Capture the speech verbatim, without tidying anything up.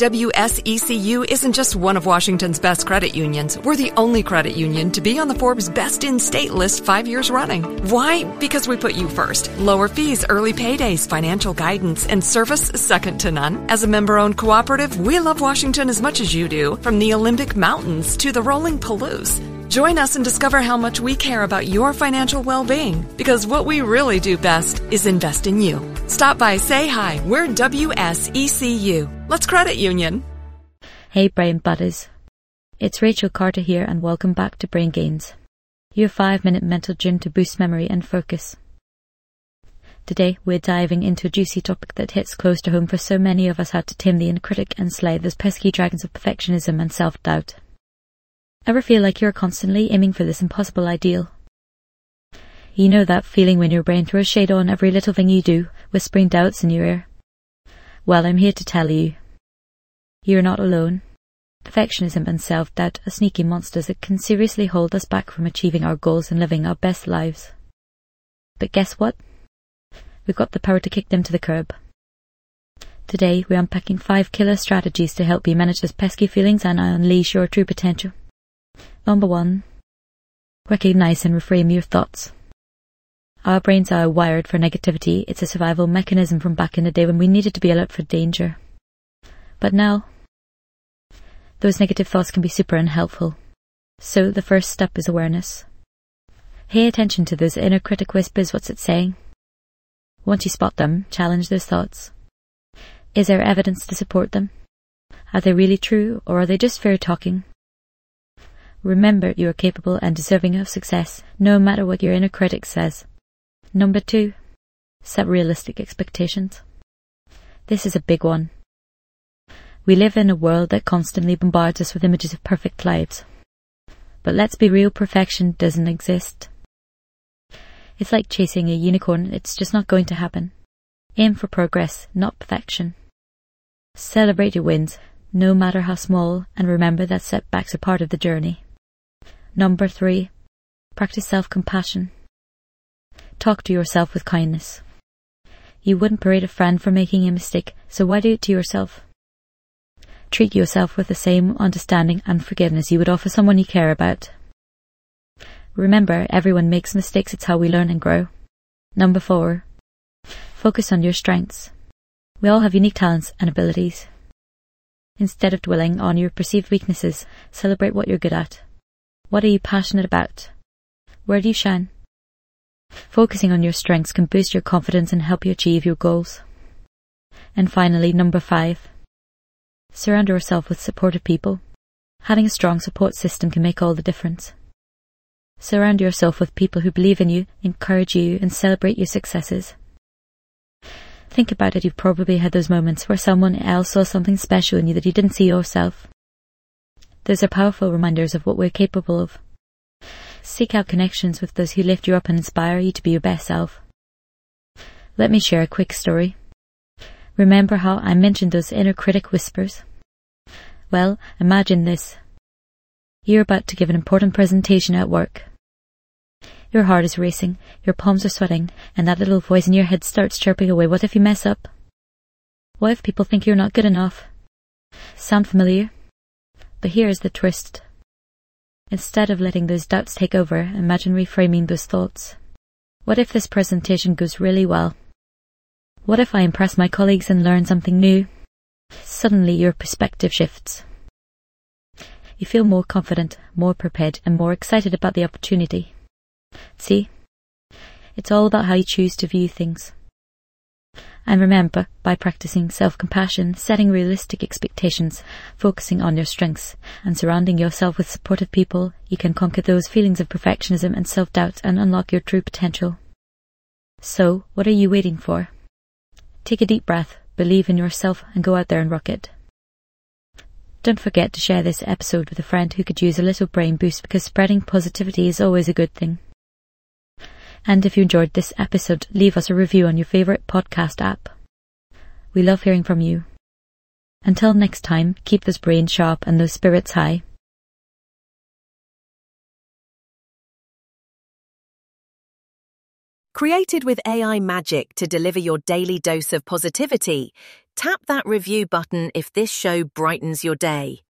W S E C U isn't just one of Washington's best credit unions. We're the only credit union to be on the Forbes Best in State list five years running. Why? Because we put you first. Lower fees, early paydays, financial guidance, and service second to none. As a member-owned cooperative, we love Washington as much as you do, from the Olympic Mountains to the rolling Palouse. Join us and discover how much we care about your financial well-being, because what we really do best is invest in you. Stop by, say hi. We're W S E C U. Let's credit union. Hey Brain Buddies. It's Rachel Carter here and welcome back to Brain Gains, your five-minute mental gym to boost memory and focus. Today we're diving into a juicy topic that hits close to home for so many of us how to tame the inner critic and slay those pesky dragons of perfectionism and self-doubt. Ever feel like you're constantly aiming for this impossible ideal? You know that feeling when your brain throws shade on every little thing you do, whispering doubts in your ear? Well, I'm here to tell you, you're not alone. Perfectionism and self-doubt are sneaky monsters that can seriously hold us back from achieving our goals and living our best lives. But guess what? We've got the power to kick them to the curb. Today, we're unpacking five killer strategies to help you manage those pesky feelings and unleash your true potential. Number one, recognize and reframe your thoughts. Our brains are wired for negativity. It's a survival mechanism from back in the day when we needed to be alert for danger. But now, those negative thoughts can be super unhelpful. So the first step is awareness. Pay attention to those inner critic whispers. What's it saying? Once you spot them, challenge those thoughts. Is there evidence to support them? Are they really true, or are they just fear talking? Remember, you are capable and deserving of success, no matter what your inner critic says. Number two, set realistic expectations. This is a big one. We live in a world that constantly bombards us with images of perfect lives. But let's be real, perfection doesn't exist. It's like chasing a unicorn, it's just not going to happen. Aim for progress, not perfection. Celebrate your wins, no matter how small, and remember that setbacks are part of the journey. Number three, practice self-compassion. Talk to yourself with kindness. You wouldn't berate a friend for making a mistake, so why do it to yourself? Treat yourself with the same understanding and forgiveness you would offer someone you care about. Remember, everyone makes mistakes, it's how we learn and grow. Number four, focus on your strengths. We all have unique talents and abilities. Instead of dwelling on your perceived weaknesses, celebrate what you're good at. What are you passionate about? Where do you shine? Focusing on your strengths can boost your confidence and help you achieve your goals. And finally, number five, surround yourself with supportive people. Having a strong support system can make all the difference. Surround yourself with people who believe in you, encourage you, and celebrate your successes. Think about it, you've probably had those moments where someone else saw something special in you that you didn't see yourself. Those are powerful reminders of what we're capable of. Seek out connections with those who lift you up and inspire you to be your best self. Let me share a quick story. Remember how I mentioned those inner critic whispers? Well, imagine this. You're about to give an important presentation at work. Your heart is racing, your palms are sweating, and that little voice in your head starts chirping away. What if you mess up? What if people think you're not good enough? Sound familiar? But here's the twist. Instead of letting those doubts take over, imagine reframing those thoughts. What if this presentation goes really well? What if I impress my colleagues and learn something new? Suddenly your perspective shifts. You feel more confident, more prepared, and more excited about the opportunity. See? It's all about how you choose to view things. And remember, by practicing self-compassion, setting realistic expectations, focusing on your strengths, and surrounding yourself with supportive people, you can conquer those feelings of perfectionism and self-doubt and unlock your true potential. So, what are you waiting for? Take a deep breath, believe in yourself, and go out there and rock it. Don't forget to share this episode with a friend who could use a little brain boost, because spreading positivity is always a good thing. And if you enjoyed this episode, leave us a review on your favourite podcast app. We love hearing from you. Until next time, keep those brains sharp and those spirits high. Created with A I magic to deliver your daily dose of positivity, Tap that review button if this show brightens your day.